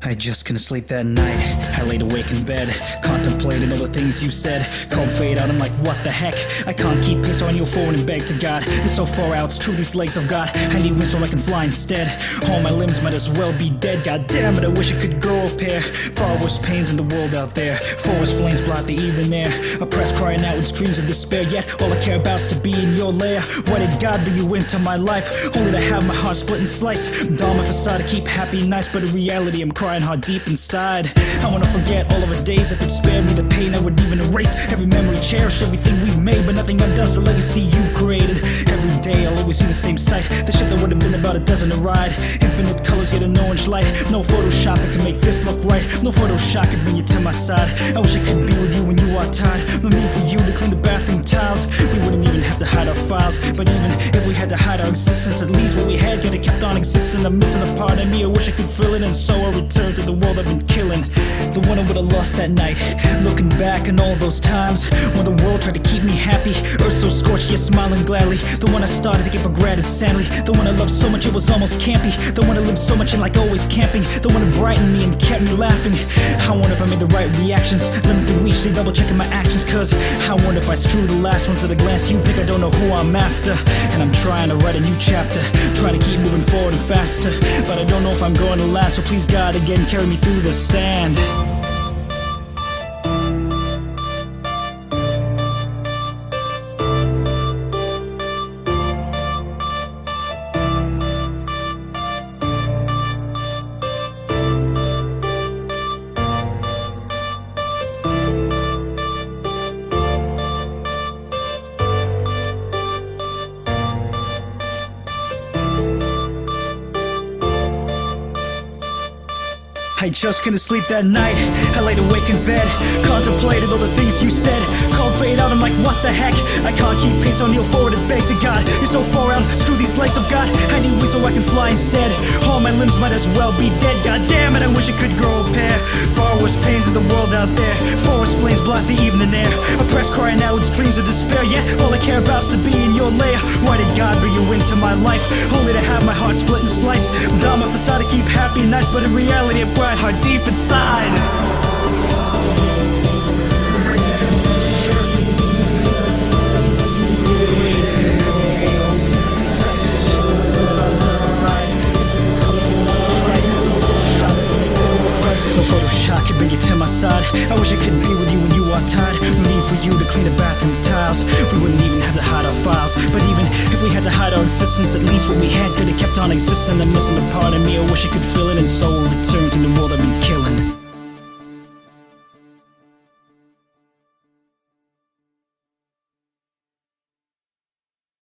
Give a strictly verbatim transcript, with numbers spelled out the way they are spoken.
I just couldn't sleep that night. I laid awake in bed, contemplating all the things you said. Called fate out, I'm like, what the heck? I can't keep pace on your phone and beg to God. It's so far out, it's true, these legs I've got. I need wings so I can fly instead. All my limbs might as well be dead. God damn it, I wish I could grow a pair. Far worse pains in the world out there. Forest flames blot the evening air. Oppressed, crying out with screams of despair. Yet all I care about is to be in your lair. Why did God bring you into my life? Only to have my heart split and sliced. Down my facade to keep happy and nice, but in reality I'm crying hard deep inside. I wanna forget all of our days. If it spared me the pain, I would even erase every memory, cherish everything we've made, but nothing undoes the legacy you've created. Every day I'll always see the same sight. The shit that would have been about a dozen to ride. Infinite colors, yet an orange light. No Photoshop can make this look right. No Photoshop can bring you to my side. I wish I could be with you when you are tired. No need for you to clean the bathroom tiles. We wouldn't even have to hide our files. But even if we had to hide our existence, at least what we had could have kept on existing. I'm missing a part of me, I wish I could feel it. And so I return to the world I've been killing. The one I would've lost that night. Looking back on all those times when the world tried to keep me happy. Earth so scorched yet smiling gladly. The one I started taking for granted sadly. The one I loved so much it was almost campy. The one I lived so much in like always camping. The one that brightened me and kept me laughing. I wonder if I made the right reactions. Limited reach, they double checking my actions. Cause I wonder if I screw the last ones at a glance. You think I don't know who I'm after. And I'm trying to write a new chapter. Trying to keep moving forward and faster. But I don't know if I'm going to last. So please God again carry me through the sand. I just couldn't sleep that night. I laid awake in bed, contemplated all the things you said. Called fate out, I'm like, what the heck? I can't keep pace on your forward and beg to God. You're so far out, screw these legs I've got. I need wings so I can fly instead. All my limbs might as well be dead. God damn it, I wish I could grow a pair. Far worse pains in the world out there. Forest flames block the evening air. Oppressed, crying out with dreams of despair. Yet all I care about is to be in your lair. Why did God bring you into my life? Only to have my heart split and sliced. Down my facade to keep happy and nice, but in reality I'm bright heart deep inside. No Photoshop can bring you to my side. I wish I could be with you when you are tired. No need for you to clean the bathroom tiles. We wouldn't even have to hide our files. But even if we had to hide our existence, at least what we had could have kept on existing. I'm missing a part of me, I wish I could feel it. And so I return to the world I've been